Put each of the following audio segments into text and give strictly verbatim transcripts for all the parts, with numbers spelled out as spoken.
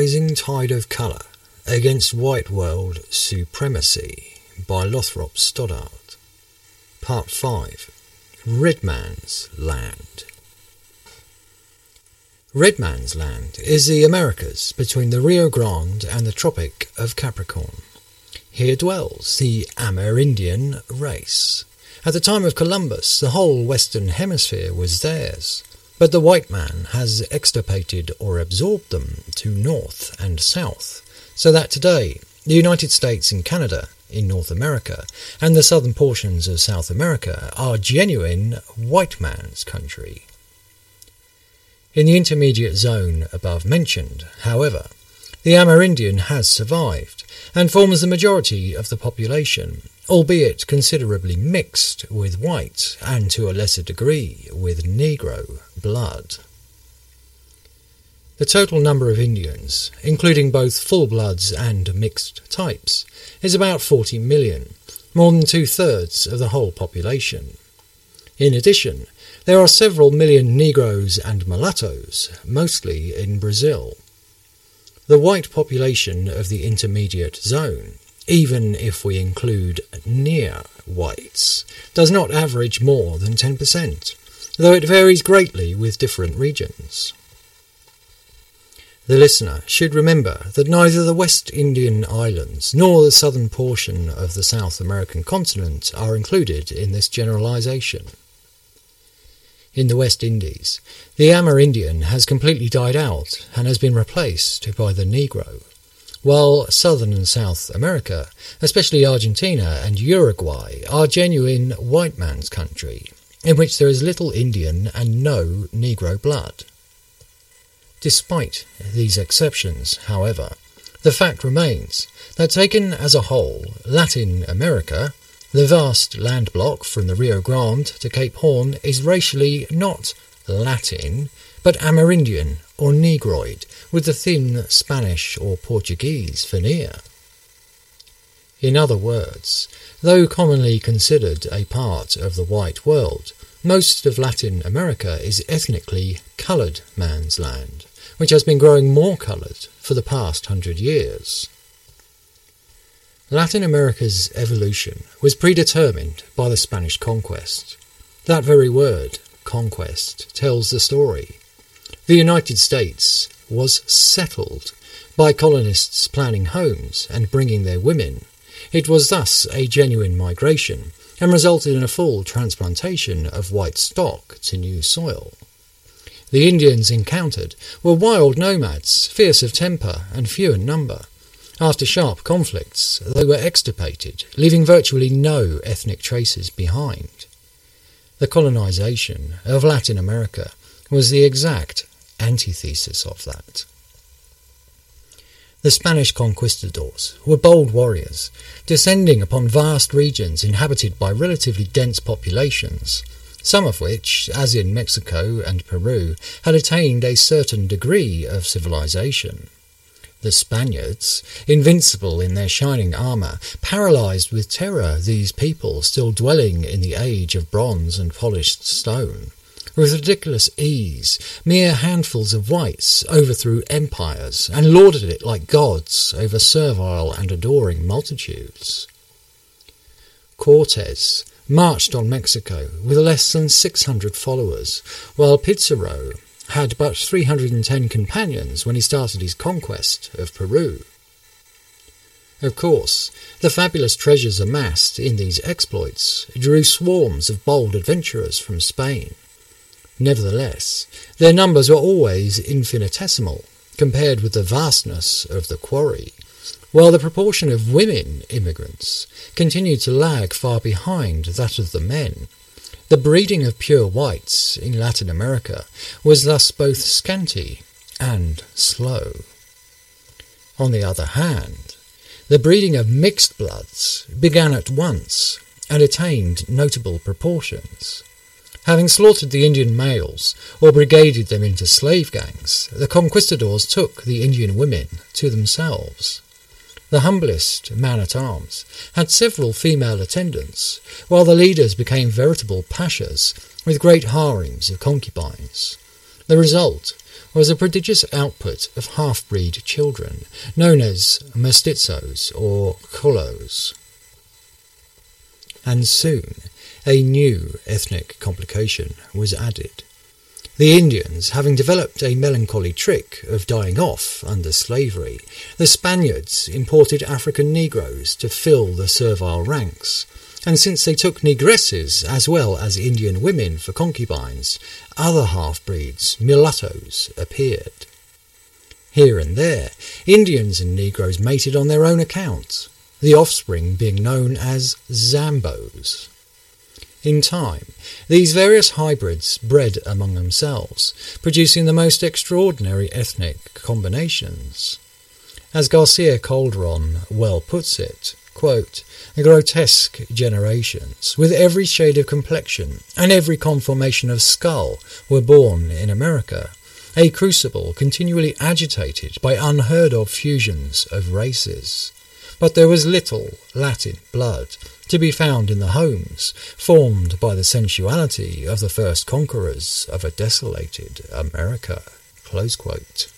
Rising Tide of Colour Against White World Supremacy by Lothrop Stoddard. Part five. Red Man's Land. Red Man's Land is the Americas between the Rio Grande and the Tropic of Capricorn. Here dwells the Amerindian race. At the time of Columbus, the whole Western Hemisphere was theirs, but the white man has extirpated or absorbed them to north and south, so that today the United States and Canada in North America and the southern portions of South America are genuine white man's country. In the intermediate zone above mentioned, however, the Amerindian has survived and forms the majority of the population, albeit considerably mixed with white and to a lesser degree with Negro blood. The total number of Indians, including both full-bloods and mixed types, is about forty million, more than two-thirds of the whole population. In addition, there are several million Negroes and mulattoes, mostly in Brazil. The white population of the intermediate zone, even if we include near whites, does not average more than ten percent, though it varies greatly with different regions. The listener should remember that neither the West Indian Islands nor the southern portion of the South American continent are included in this generalization. In the West Indies, the Amerindian has completely died out and has been replaced by the Negro, while Southern and South America, especially Argentina and Uruguay, are genuine white man's country, in which there is little Indian and no Negro blood. Despite these exceptions, however, the fact remains that taken as a whole, Latin America, the vast land block from the Rio Grande to Cape Horn, is racially not Latin, but Amerindian or Negroid, with the thin Spanish or Portuguese veneer. In other words, though commonly considered a part of the white world, most of Latin America is ethnically coloured man's land, which has been growing more coloured for the past hundred years. Latin America's evolution was predetermined by the Spanish conquest. That very word, conquest, tells the story. The United States was settled by colonists planning homes and bringing their women. It was thus a genuine migration and resulted in a full transplantation of white stock to new soil. The Indians encountered were wild nomads, fierce of temper and few in number. After sharp conflicts, they were extirpated, leaving virtually no ethnic traces behind. The colonization of Latin America was the exact antithesis of that. The Spanish conquistadors were bold warriors, descending upon vast regions inhabited by relatively dense populations, some of which, as in Mexico and Peru, had attained a certain degree of civilization. The Spaniards, invincible in their shining armour, paralysed with terror these people still dwelling in the age of bronze and polished stone. With ridiculous ease, mere handfuls of whites overthrew empires and lorded it like gods over servile and adoring multitudes. Cortes marched on Mexico with less than six hundred followers, while Pizarro had but three hundred ten companions when he started his conquest of Peru. Of course, the fabulous treasures amassed in these exploits drew swarms of bold adventurers from Spain. Nevertheless, their numbers were always infinitesimal compared with the vastness of the quarry, while the proportion of women immigrants continued to lag far behind that of the men. The breeding of pure whites in Latin America was thus both scanty and slow. On the other hand, the breeding of mixed bloods began at once and attained notable proportions. Having slaughtered the Indian males or brigaded them into slave gangs, the conquistadors took the Indian women to themselves. The humblest man-at-arms had several female attendants, while the leaders became veritable pashas with great harems of concubines. The result was a prodigious output of half-breed children, known as mestizos or cholos. And soon a new ethnic complication was added. The Indians, having developed a melancholy trick of dying off under slavery, the Spaniards imported African Negroes to fill the servile ranks, and since they took negresses as well as Indian women for concubines, other half-breeds, mulattoes, appeared. Here and there, Indians and Negroes mated on their own account, the offspring being known as Zambos. In time, these various hybrids bred among themselves, producing the most extraordinary ethnic combinations. As Garcia Calderon well puts it, quote, grotesque generations, with every shade of complexion and every conformation of skull, were born in America, a crucible continually agitated by unheard-of fusions of races. But there was little Latin blood to be found in the homes formed by the sensuality of the first conquerors of a desolated America. Close quote.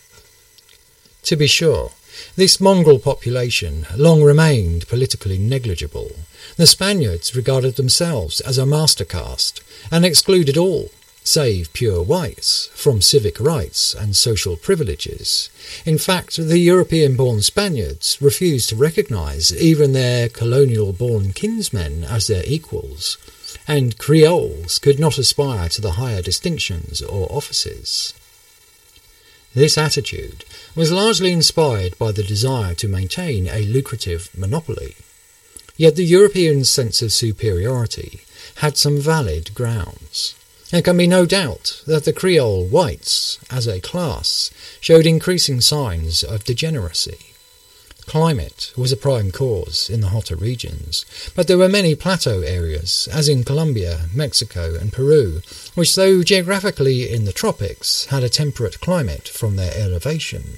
To be sure, this mongrel population long remained politically negligible. The Spaniards regarded themselves as a master caste and excluded all, save pure whites, from civic rights and social privileges. In fact, the European-born Spaniards refused to recognise even their colonial-born kinsmen as their equals, and Creoles could not aspire to the higher distinctions or offices. This attitude was largely inspired by the desire to maintain a lucrative monopoly. Yet the European sense of superiority had some valid grounds. There can be no doubt that the Creole whites, as a class, showed increasing signs of degeneracy. Climate was a prime cause in the hotter regions, but there were many plateau areas, as in Colombia, Mexico and Peru, which, though geographically in the tropics, had a temperate climate from their elevation.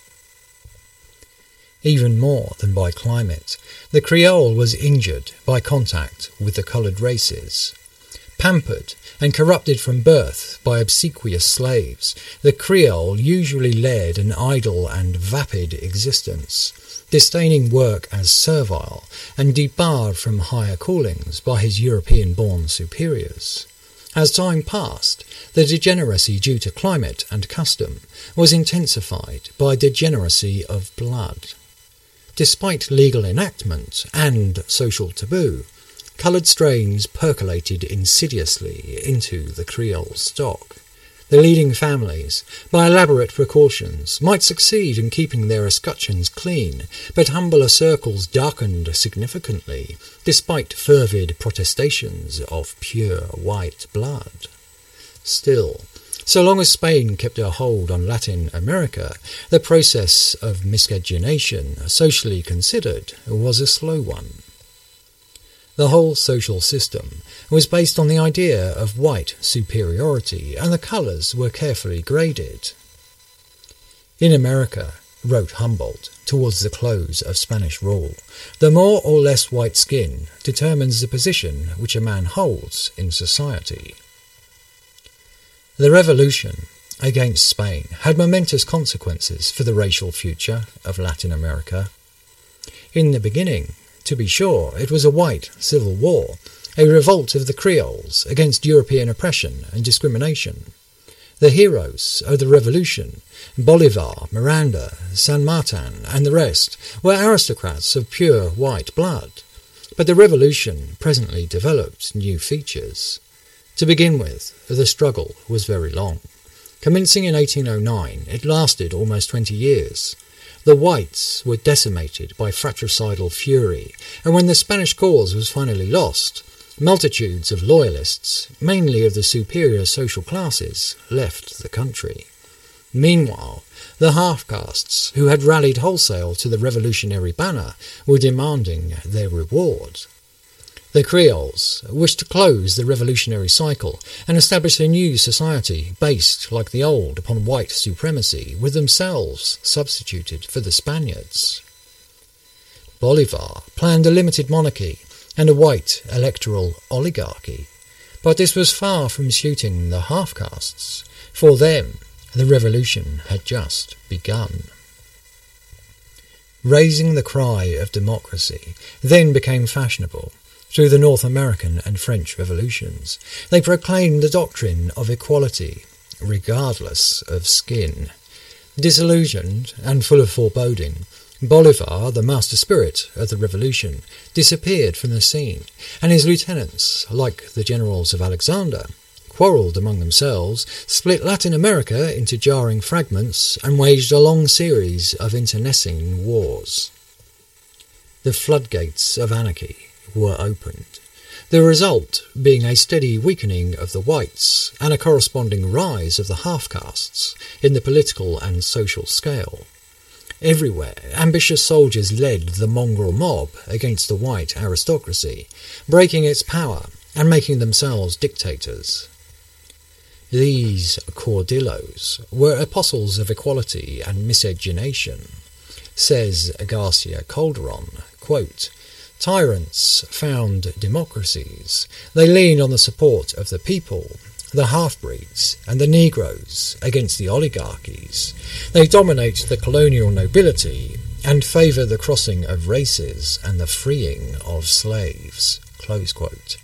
Even more than by climate, the Creole was injured by contact with the coloured races. Pampered and corrupted from birth by obsequious slaves, the Creole usually led an idle and vapid existence, disdaining work as servile and debarred from higher callings by his European-born superiors. As time passed, the degeneracy due to climate and custom was intensified by degeneracy of blood. Despite legal enactment and social taboo, coloured strains percolated insidiously into the Creole stock. The leading families, by elaborate precautions, might succeed in keeping their escutcheons clean, but humbler circles darkened significantly, despite fervid protestations of pure white blood. Still, so long as Spain kept her hold on Latin America, the process of miscegenation, socially considered, was a slow one. The whole social system was based on the idea of white superiority, and the colours were carefully graded. In America, wrote Humboldt, towards the close of Spanish rule, the more or less white skin determines the position which a man holds in society. The revolution against Spain had momentous consequences for the racial future of Latin America. In the beginning, to be sure, it was a white civil war, a revolt of the Creoles against European oppression and discrimination. The heroes of the revolution, Bolivar, Miranda, San Martin, and the rest, were aristocrats of pure white blood. But the revolution presently developed new features. To begin with, the struggle was very long. Commencing in eighteen oh nine, it lasted almost twenty years. The whites were decimated by fratricidal fury, and when the Spanish cause was finally lost, multitudes of loyalists, mainly of the superior social classes, left the country. Meanwhile, the half-castes, who had rallied wholesale to the revolutionary banner, were demanding their reward. The Creoles wished to close the revolutionary cycle and establish a new society based, like the old, upon white supremacy, with themselves substituted for the Spaniards. Bolivar planned a limited monarchy and a white electoral oligarchy, but this was far from suiting the half-castes. For them, The revolution had just begun. Raising the cry of democracy then became fashionable. Through the North American and French revolutions, they proclaimed the doctrine of equality, regardless of skin. Disillusioned and full of foreboding, Bolivar, the master spirit of the revolution, disappeared from the scene, and his lieutenants, like the generals of Alexander, quarrelled among themselves, split Latin America into jarring fragments, and waged a long series of internecine wars. The floodgates of anarchy were opened, the result being a steady weakening of the whites and a corresponding rise of the half-castes in the political and social scale. Everywhere, ambitious soldiers led the mongrel mob against the white aristocracy, breaking its power and making themselves dictators. These caudillos were apostles of equality and miscegenation. Says Garcia Calderon, quote, "Tyrants found democracies. They lean on the support of the people, the half-breeds and the Negroes against the oligarchies. They dominate the colonial nobility and favour the crossing of races and the freeing of slaves." Close quote.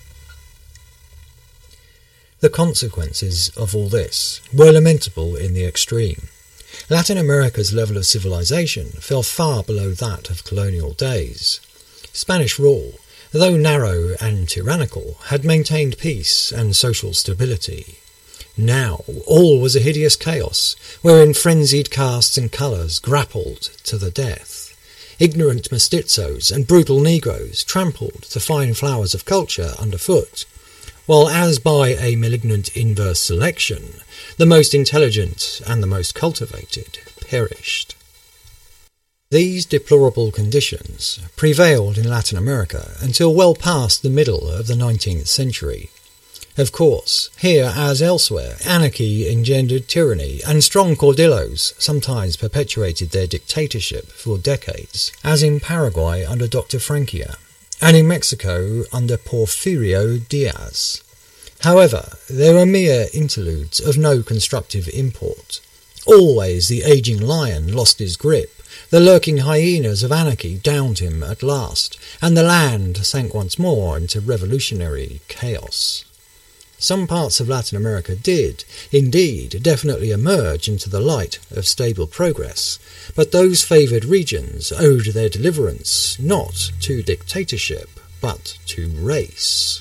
The consequences of all this were lamentable in the extreme. Latin America's level of civilization fell far below that of colonial days. Spanish rule, though narrow and tyrannical, had maintained peace and social stability. Now all was a hideous chaos, wherein frenzied castes and colours grappled to the death. Ignorant mestizos and brutal Negroes trampled the fine flowers of culture underfoot, while as by a malignant inverse selection, the most intelligent and the most cultivated perished. These deplorable conditions prevailed in Latin America until well past the middle of the nineteenth century. Of course, here as elsewhere, anarchy engendered tyranny, and strong caudillos sometimes perpetuated their dictatorship for decades, as in Paraguay under Doctor Francia, and in Mexico under Porfirio Diaz. However, there were mere interludes of no constructive import. Always the aging lion lost his grip, the lurking hyenas of anarchy downed him at last, and the land sank once more into revolutionary chaos. Some parts of Latin America did, indeed, definitely emerge into the light of stable progress, but those favoured regions owed their deliverance not to dictatorship, but to race.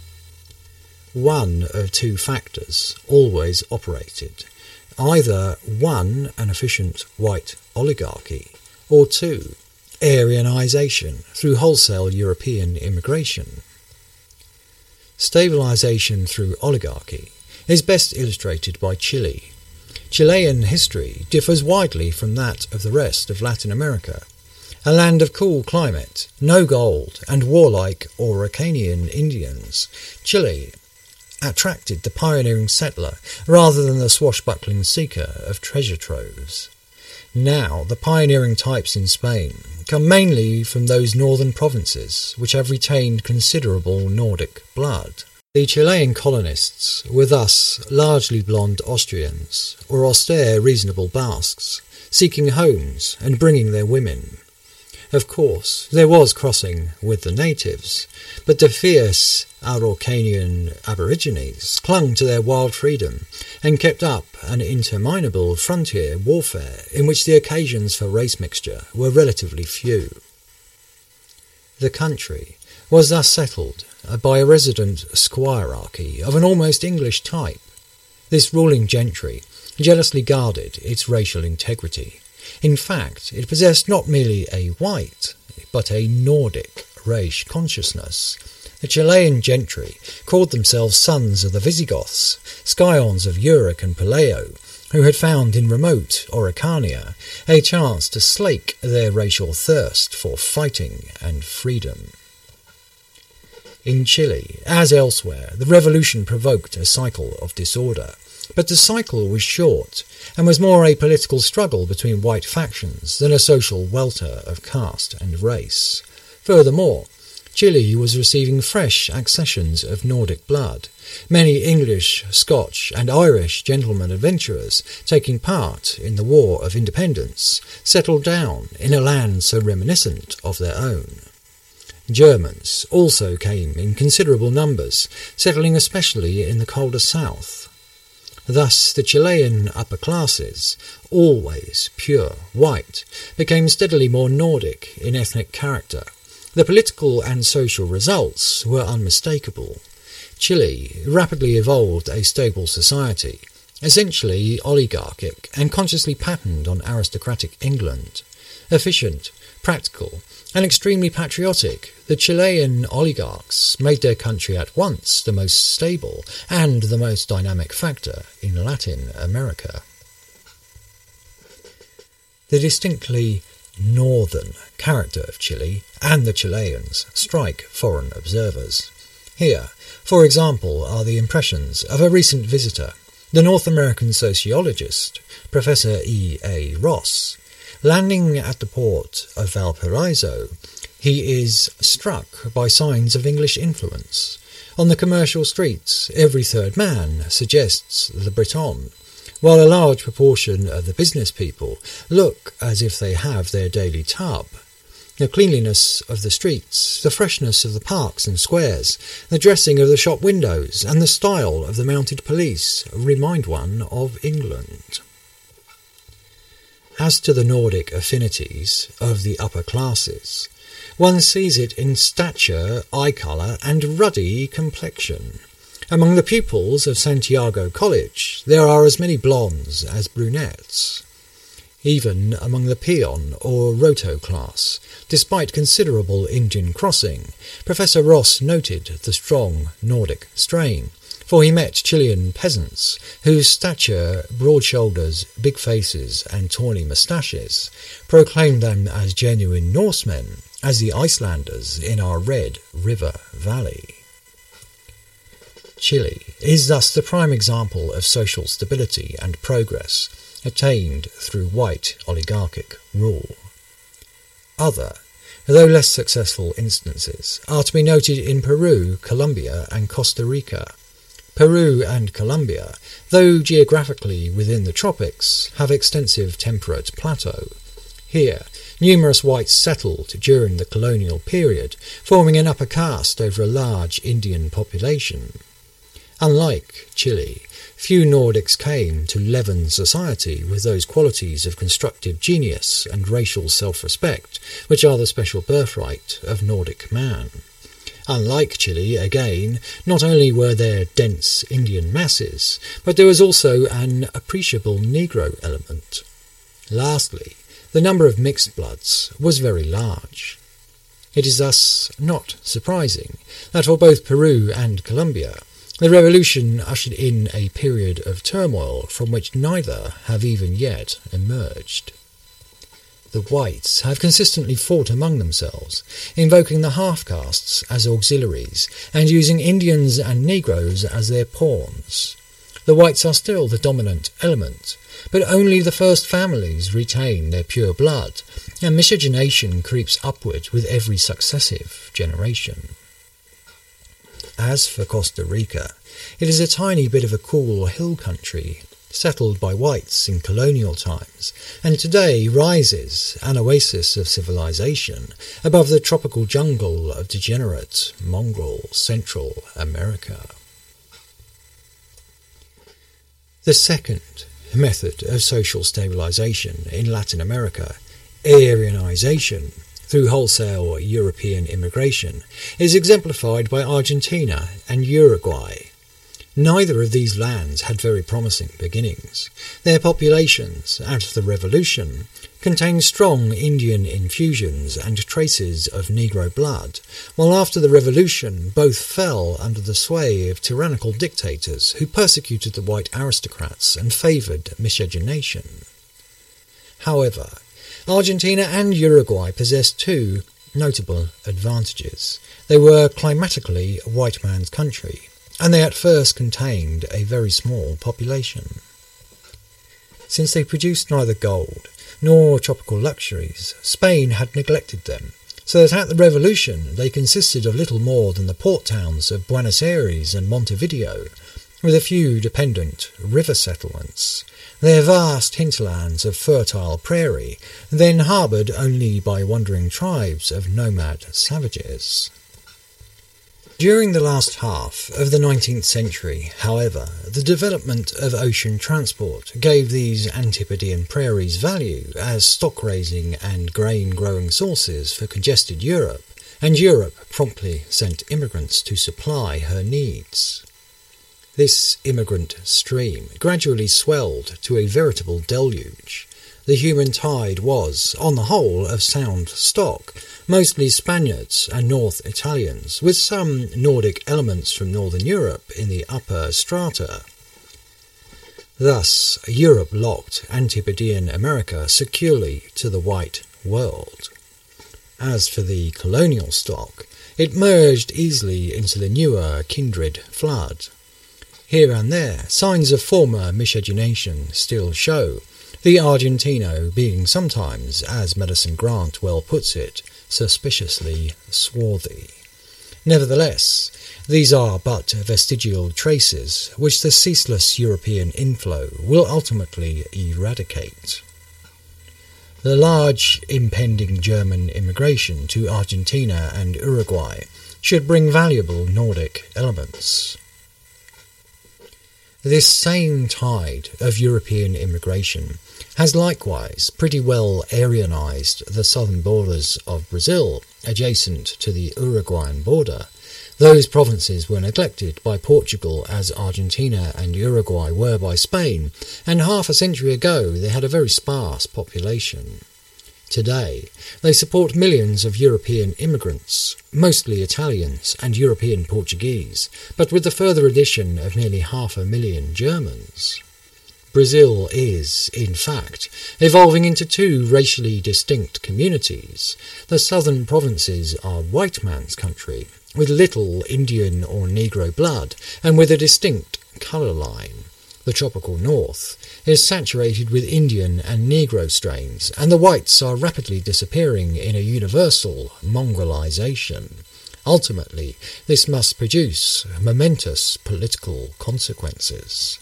One of two factors always operated. Either one, an efficient white oligarchy, or two, Aryanization through wholesale European immigration. Stabilization through oligarchy is best illustrated by Chile. Chilean history differs widely from that of the rest of Latin America. A land of cool climate, no gold, and warlike Araucanian Indians, Chile attracted the pioneering settler rather than the swashbuckling seeker of treasure troves. Now the pioneering types in Spain come mainly from those northern provinces which have retained considerable Nordic blood. The Chilean colonists were thus largely blonde Austrians, or austere reasonable Basques, seeking homes and bringing their women. Of course, there was crossing with the natives, but the fierce Araucanian aborigines clung to their wild freedom and kept up an interminable frontier warfare in which the occasions for race mixture were relatively few. The country was thus settled by a resident squirearchy of an almost English type. This ruling gentry jealously guarded its racial integrity. In fact, it possessed not merely a white, but a Nordic race consciousness. The Chilean gentry called themselves sons of the Visigoths, scions of Euric and Pelayo, who had found in remote Oricania a chance to slake their racial thirst for fighting and freedom. In Chile, as elsewhere, the revolution provoked a cycle of disorder, but the cycle was short and was more a political struggle between white factions than a social welter of caste and race. Furthermore, Chile was receiving fresh accessions of Nordic blood, many English, Scotch and Irish gentlemen adventurers taking part in the War of Independence settled down in a land so reminiscent of their own. Germans also came in considerable numbers, settling especially in the colder south. Thus the Chilean upper classes, always pure white, became steadily more Nordic in ethnic character. The political and social results were unmistakable. Chile rapidly evolved a stable society, essentially oligarchic and consciously patterned on aristocratic England. Efficient, practical, and extremely patriotic, the Chilean oligarchs made their country at once the most stable and the most dynamic factor in Latin America. The distinctly northern character of Chile and the Chileans strike foreign observers. Here, for example, are the impressions of a recent visitor, the North American sociologist, Professor E. A. Ross. Landing at the port of Valparaiso, he is struck by signs of English influence. On the commercial streets, every third man suggests the Breton, while a large proportion of the business people look as if they have their daily tub. The cleanliness of the streets, the freshness of the parks and squares, the dressing of the shop windows, and the style of the mounted police remind one of England. As to the Nordic affinities of the upper classes, one sees it in stature, eye colour, and ruddy complexion. Among the pupils of Santiago College, there are as many blondes as brunettes. Even among the peon or roto class, despite considerable Indian crossing, Professor Ross noted the strong Nordic strain, for he met Chilean peasants whose stature, broad shoulders, big faces, and tawny moustaches proclaimed them as genuine Norsemen, as the Icelanders in our Red River Valley. Chile is thus the prime example of social stability and progress attained through white oligarchic rule. Other, though less successful instances, are to be noted in Peru, Colombia, and Costa Rica. Peru and Colombia, though geographically within the tropics, have extensive temperate plateau. Here, numerous whites settled during the colonial period, forming an upper caste over a large Indian population. Unlike Chile, few Nordics came to leaven society with those qualities of constructive genius and racial self-respect which are the special birthright of Nordic man. Unlike Chile, again, not only were there dense Indian masses, but there was also an appreciable Negro element. Lastly, the number of mixed bloods was very large. It is thus not surprising that for both Peru and Colombia, the revolution ushered in a period of turmoil from which neither have even yet emerged. The whites have consistently fought among themselves, invoking the half-castes as auxiliaries and using Indians and Negroes as their pawns. The whites are still the dominant element, but only the first families retain their pure blood, and miscegenation creeps upward with every successive generation. As for Costa Rica, it is a tiny bit of a cool hill country, settled by whites in colonial times, and today rises, an oasis of civilization, above the tropical jungle of degenerate, mongrel Central America. The second method of social stabilization in Latin America, Aryanization, through wholesale European immigration, is exemplified by Argentina and Uruguay. Neither of these lands had very promising beginnings. Their populations, at the Revolution, contained strong Indian infusions and traces of Negro blood, while after the Revolution both fell under the sway of tyrannical dictators who persecuted the white aristocrats and favoured miscegenation. However, Argentina and Uruguay possessed two notable advantages. They were climatically a white man's country, and they at first contained a very small population. Since they produced neither gold nor tropical luxuries, Spain had neglected them, so that at the Revolution they consisted of little more than the port towns of Buenos Aires and Montevideo, with a few dependent river settlements, their vast hinterlands of fertile prairie, then harboured only by wandering tribes of nomad savages. During the last half of the nineteenth century, however, the development of ocean transport gave these Antipodean prairies value as stock-raising and grain-growing sources for congested Europe, and Europe promptly sent immigrants to supply her needs. This immigrant stream gradually swelled to a veritable deluge. The human tide was, on the whole, of sound stock, mostly Spaniards and North Italians, with some Nordic elements from Northern Europe in the upper strata. Thus, Europe locked Antipodean America securely to the white world. As for the colonial stock, it merged easily into the newer kindred flood. Here and there, signs of former miscegenation still show, the Argentino being sometimes, as Madison Grant well puts it, suspiciously swarthy. Nevertheless, these are but vestigial traces which the ceaseless European inflow will ultimately eradicate. The large impending German immigration to Argentina and Uruguay should bring valuable Nordic elements. This same tide of European immigration has likewise pretty well Aryanized the southern borders of Brazil, adjacent to the Uruguayan border. Those provinces were neglected by Portugal as Argentina and Uruguay were by Spain, and half a century ago they had a very sparse population. Today, they support millions of European immigrants, mostly Italians and European Portuguese, but with the further addition of nearly half a million Germans. Brazil is, in fact, evolving into two racially distinct communities. The southern provinces are white man's country, with little Indian or Negro blood, and with a distinct colour line. The tropical north is saturated with Indian and Negro strains, and the whites are rapidly disappearing in a universal mongrelization. Ultimately, this must produce momentous political consequences.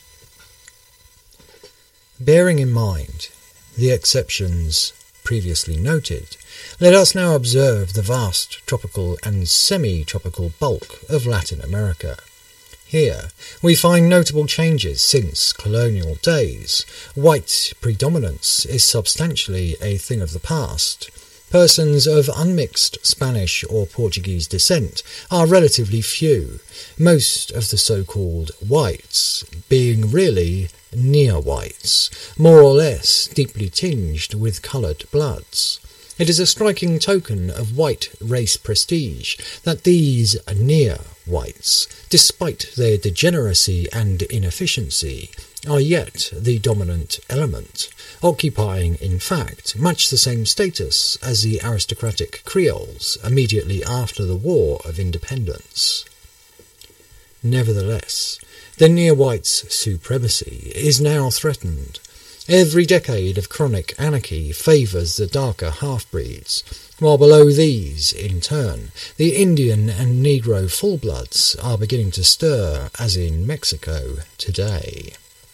Bearing in mind the exceptions previously noted, let us now observe the vast tropical and semi-tropical bulk of Latin America. Here we find notable changes since colonial days. White predominance is substantially a thing of the past. Persons of unmixed Spanish or Portuguese descent are relatively few, most of the so-called whites being really near-whites, more or less deeply tinged with coloured bloods. It is a striking token of white race prestige that these near-whites, despite their degeneracy and inefficiency, are yet the dominant element, occupying, in fact, much the same status as the aristocratic Creoles immediately after the War of Independence. Nevertheless, the near-whites' supremacy is now threatened. Every decade of chronic anarchy favours the darker half-breeds, while below these, in turn, the Indian and Negro full-bloods are beginning to stir, as in Mexico today.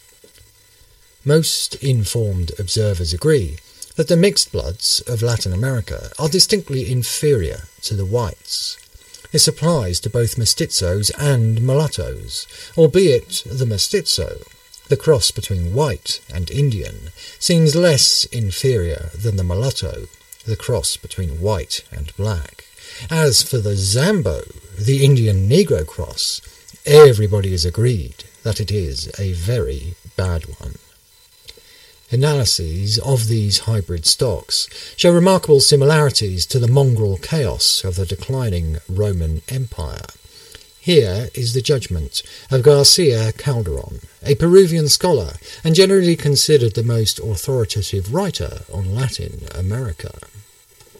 Most informed observers agree that the mixed bloods of Latin America are distinctly inferior to the whites. This applies to both mestizos and mulattoes, albeit the mestizo, the cross between white and Indian, seems less inferior than the mulatto, the cross between white and black. As for the Zambo, the Indian-Negro cross, everybody is agreed that it is a very bad one. Analyses of these hybrid stocks show remarkable similarities to the mongrel chaos of the declining Roman Empire. Here is the judgment of Garcia Calderon, a Peruvian scholar and generally considered the most authoritative writer on Latin America.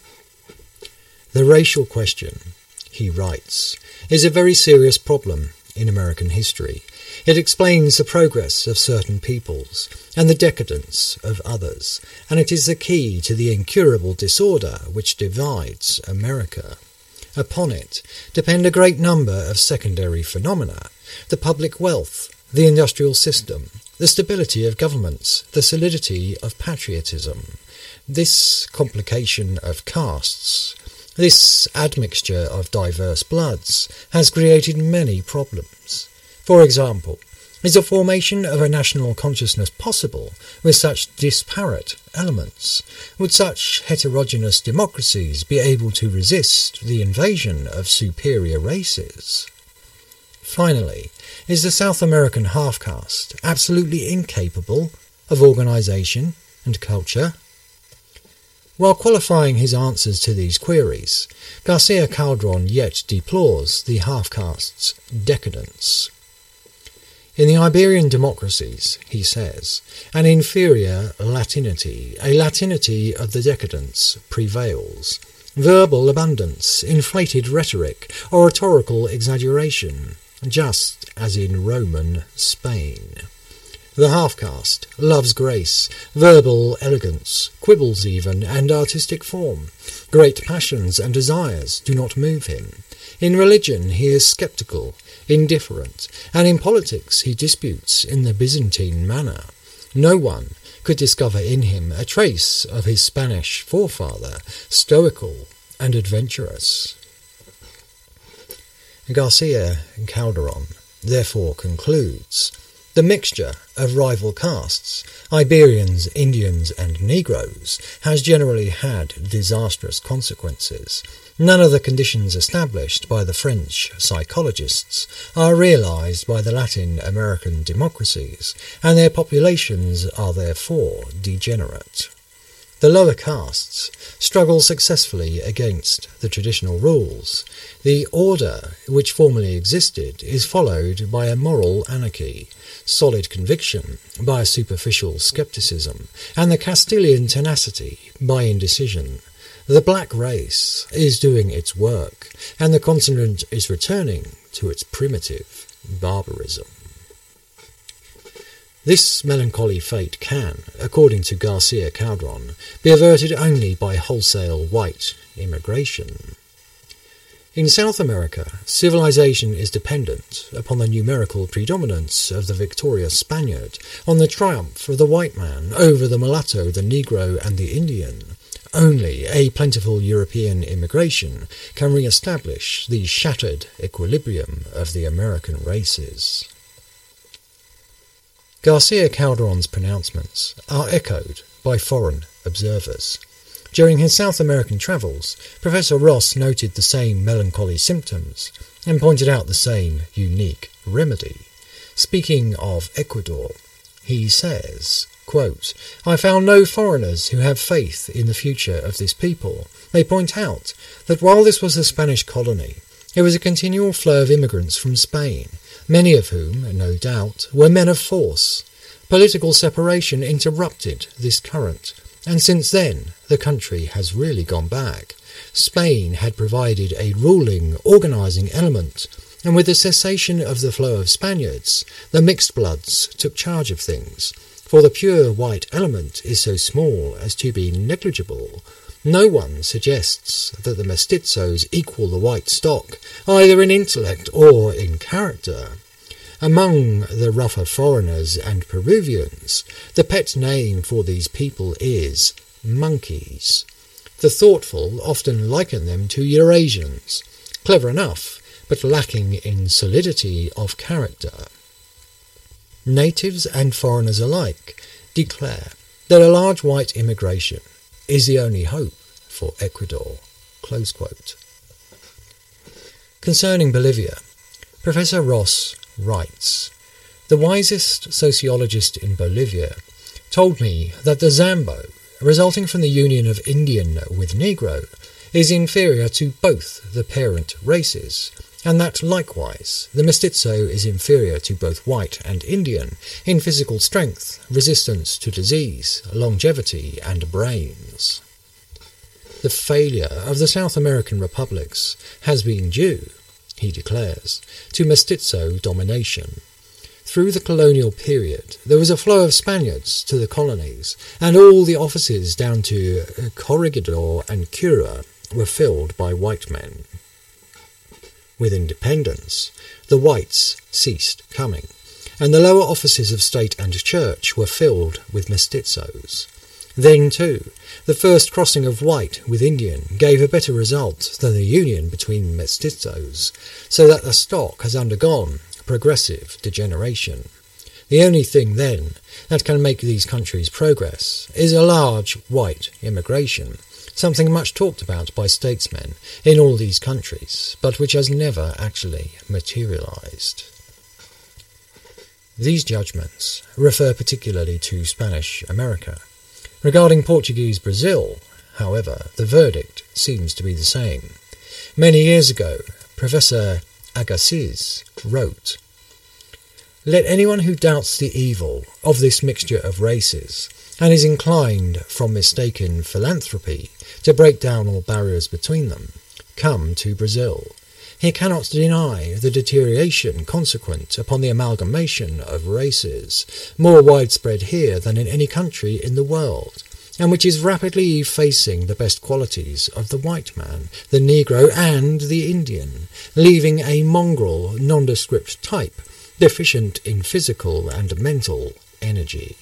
The racial question, he writes, is a very serious problem, in American history. It explains the progress of certain peoples and the decadence of others, and it is the key to the incurable disorder which divides America. Upon it depend a great number of secondary phenomena: the public wealth, the industrial system, the stability of governments, the solidity of patriotism. This complication of castes, this admixture of diverse bloods, has created many problems. For example, is the formation of a national consciousness possible with such disparate elements? Would such heterogeneous democracies be able to resist the invasion of superior races? Finally, is the South American half-caste absolutely incapable of organisation and culture? While qualifying his answers to these queries, Garcia Calderon yet deplores the half-caste's decadence. In the Iberian democracies, he says, an inferior Latinity, a Latinity of the decadence, prevails. Verbal abundance, inflated rhetoric, oratorical exaggeration, just as in Roman Spain. The half-caste loves grace, verbal elegance, quibbles even, and artistic form. Great passions and desires do not move him. In religion he is sceptical, indifferent, and in politics he disputes in the Byzantine manner. No one could discover in him a trace of his Spanish forefather, stoical and adventurous. Garcia Calderon therefore concludes, the mixture of rival castes, Iberians, Indians, and Negroes, has generally had disastrous consequences. None of the conditions established by the French psychologists are realized by the Latin American democracies, and their populations are therefore degenerate. The lower castes struggle successfully against the traditional rules. The order which formerly existed is followed by a moral anarchy, solid conviction by a superficial scepticism, and the Castilian tenacity by indecision. The black race is doing its work, and the continent is returning to its primitive barbarism. This melancholy fate can, according to Garcia Calderon, be averted only by wholesale white immigration. In South America, civilization is dependent upon the numerical predominance of the victorious Spaniard, on the triumph of the white man over the mulatto, the Negro, and the Indian. Only a plentiful European immigration can re-establish the shattered equilibrium of the American races. Garcia Calderon's pronouncements are echoed by foreign observers. During his South American travels, Professor Ross noted the same melancholy symptoms and pointed out the same unique remedy. Speaking of Ecuador, he says, quote, I found no foreigners who have faith in the future of this people. They point out that while this was a Spanish colony, there was a continual flow of immigrants from Spain, many of whom, no doubt, were men of force. Political separation interrupted this current, and since then the country has really gone back. Spain had provided a ruling, organising element, and with the cessation of the flow of Spaniards, the mixed bloods took charge of things, for the pure white element is so small as to be negligible. No one suggests that the mestizos equal the white stock, either in intellect or in character. Among the rougher foreigners and Peruvians, the pet name for these people is monkeys. The thoughtful often liken them to Eurasians, clever enough, but lacking in solidity of character. Natives and foreigners alike declare that a large white immigration is the only hope for Ecuador. Close quote. Concerning Bolivia, Professor Ross writes, the wisest sociologist in Bolivia told me that the Zambo, resulting from the union of Indian with Negro, is inferior to both the parent races, and that likewise the mestizo is inferior to both white and Indian in physical strength, resistance to disease, longevity, and brains. The failure of the South American republics has been due, he declares, to mestizo domination. Through the colonial period, there was a flow of Spaniards to the colonies, and all the offices down to corregidor and cura were filled by white men. With independence, the whites ceased coming, and the lower offices of state and church were filled with mestizos. Then, too, the first crossing of white with Indian gave a better result than the union between mestizos, so that the stock has undergone progressive degeneration. The only thing, then, that can make these countries progress is a large white immigration, something much talked about by statesmen in all these countries, but which has never actually materialized. These judgments refer particularly to Spanish America. Regarding Portuguese Brazil, however, the verdict seems to be the same. Many years ago, Professor Agassiz wrote, "Let anyone who doubts the evil of this mixture of races and is inclined from mistaken philanthropy to break down all barriers between them, come to Brazil. He cannot deny the deterioration consequent upon the amalgamation of races, more widespread here than in any country in the world, and which is rapidly effacing the best qualities of the white man, the Negro, and the Indian, leaving a mongrel, nondescript type, deficient in physical and mental energy."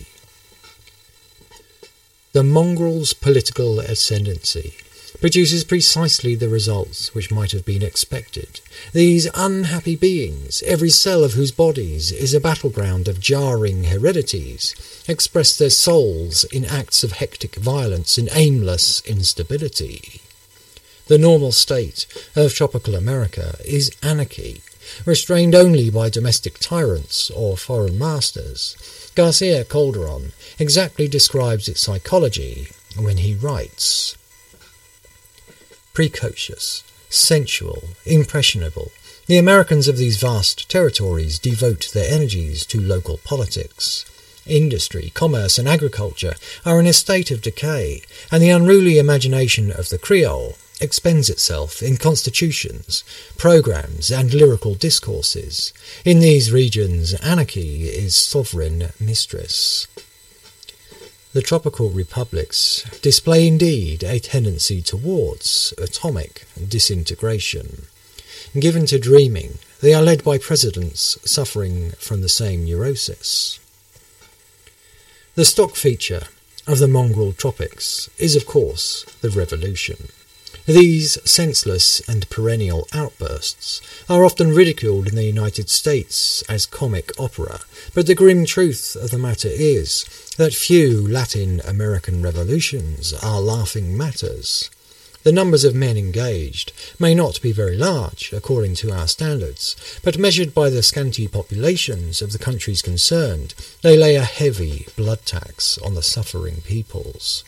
The mongrel's political ascendancy produces precisely the results which might have been expected. These unhappy beings, every cell of whose bodies is a battleground of jarring heredities, express their souls in acts of hectic violence and aimless instability. The normal state of tropical America is anarchy, restrained only by domestic tyrants or foreign masters. Garcia Calderon exactly describes its psychology when he writes, "Precocious, sensual, impressionable, the Americans of these vast territories devote their energies to local politics. Industry, commerce, and agriculture are in a state of decay, and the unruly imagination of the Creole expends itself in constitutions, programs, and lyrical discourses. In these regions, anarchy is sovereign mistress." The tropical republics display indeed a tendency towards atomic disintegration. Given to dreaming, they are led by presidents suffering from the same neurosis. The stock feature of the mongrel tropics is, of course, the revolution. These senseless and perennial outbursts are often ridiculed in the United States as comic opera, but the grim truth of the matter is that few Latin American revolutions are laughing matters. The numbers of men engaged may not be very large, according to our standards, but measured by the scanty populations of the countries concerned, they lay a heavy blood tax on the suffering peoples.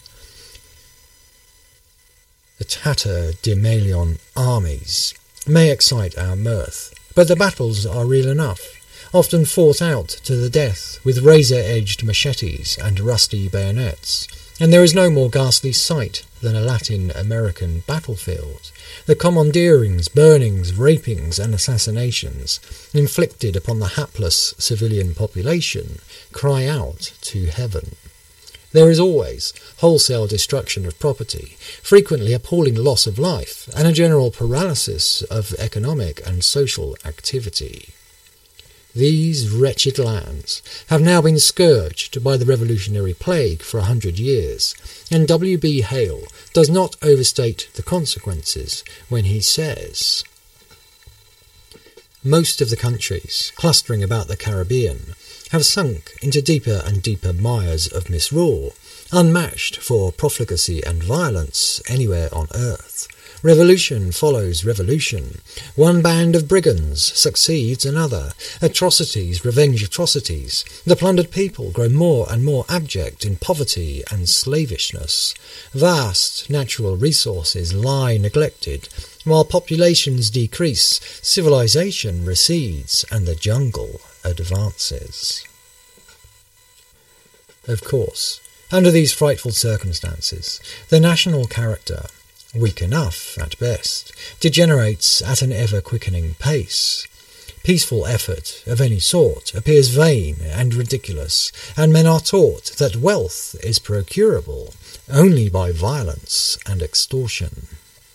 The tatterdemalion armies may excite our mirth, but the battles are real enough, often fought out to the death with razor-edged machetes and rusty bayonets, and there is no more ghastly sight than a Latin American battlefield. The commandeerings, burnings, rapings, and assassinations inflicted upon the hapless civilian population cry out to heaven. There is always wholesale destruction of property, frequently appalling loss of life, and a general paralysis of economic and social activity. These wretched lands have now been scourged by the revolutionary plague for a hundred years, and W. B. Hale does not overstate the consequences when he says, "Most of the countries clustering about the Caribbean have sunk into deeper and deeper mires of misrule, unmatched for profligacy and violence anywhere on earth. Revolution follows revolution. One band of brigands succeeds another. Atrocities revenge atrocities. The plundered people grow more and more abject in poverty and slavishness. Vast natural resources lie neglected. While populations decrease, civilization recedes, and the jungle advances." Of course, under these frightful circumstances, the national character weak enough at best, degenerates at an ever-quickening pace. Peaceful effort of any sort appears vain and ridiculous, and men are taught that wealth is procurable only by violence and extortion.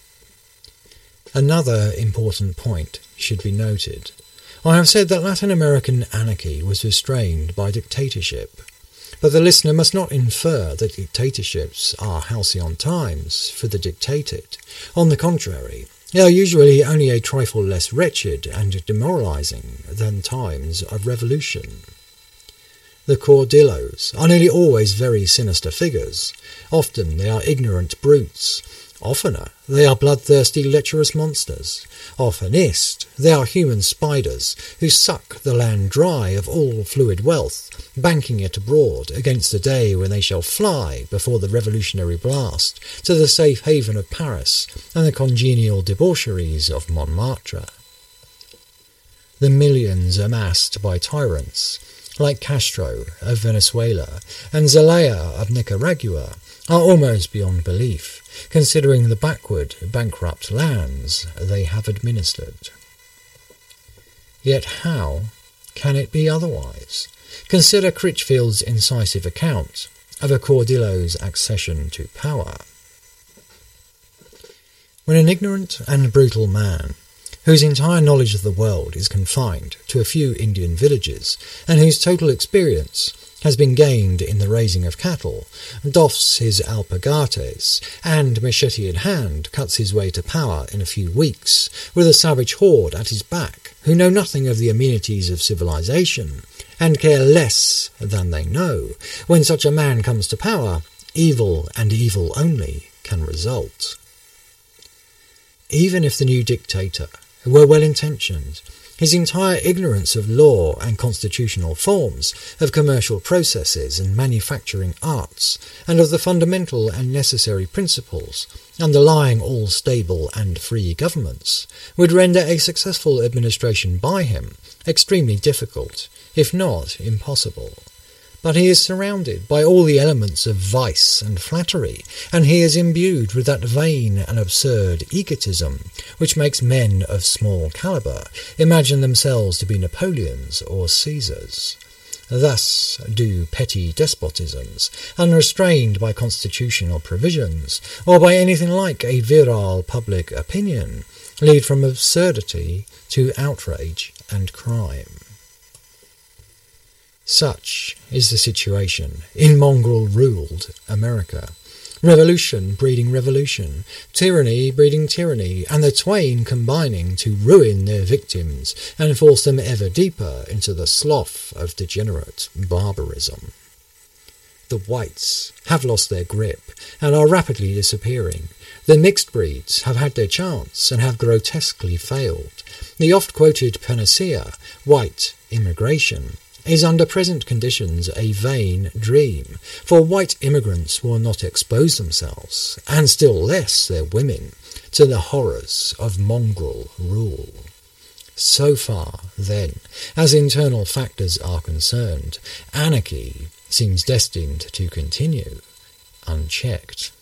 Another important point should be noted. I have said that Latin American anarchy was restrained by dictatorship, but the listener must not infer that dictatorships are halcyon times for the dictated. On the contrary, they are usually only a trifle less wretched and demoralizing than times of revolution. The caudillos are nearly always very sinister figures. Often they are ignorant brutes. Oftener, they are bloodthirsty, lecherous monsters. Oftenest, they are human spiders who suck the land dry of all fluid wealth, banking it abroad against the day when they shall fly before the revolutionary blast to the safe haven of Paris and the congenial debaucheries of Montmartre. The millions amassed by tyrants, like Castro of Venezuela and Zelaya of Nicaragua, are almost beyond belief, considering the backward, bankrupt lands they have administered. Yet how can it be otherwise? Consider Critchfield's incisive account of a caudillo's accession to power. When an ignorant and brutal man, whose entire knowledge of the world is confined to a few Indian villages, and whose total experience has been gained in the raising of cattle, doffs his alpargates, and, machete in hand, cuts his way to power in a few weeks, with a savage horde at his back, who know nothing of the amenities of civilization, and care less than they know, when such a man comes to power, evil and evil only can result. Even if the new dictator were well-intentioned, his entire ignorance of law and constitutional forms, of commercial processes and manufacturing arts, and of the fundamental and necessary principles underlying all stable and free governments, would render a successful administration by him extremely difficult, if not impossible. But he is surrounded by all the elements of vice and flattery, and he is imbued with that vain and absurd egotism which makes men of small calibre imagine themselves to be Napoleons or Caesars. Thus do petty despotisms, unrestrained by constitutional provisions, or by anything like a virile public opinion, lead from absurdity to outrage and crime. Such is the situation in mongrel-ruled America. Revolution breeding revolution, tyranny breeding tyranny, and the twain combining to ruin their victims and force them ever deeper into the slough of degenerate barbarism. The whites have lost their grip and are rapidly disappearing. The mixed breeds have had their chance and have grotesquely failed. The oft-quoted panacea, white immigration, is under present conditions a vain dream, for white immigrants will not expose themselves, and still less their women, to the horrors of mongrel rule. So far, then, as internal factors are concerned, anarchy seems destined to continue unchecked.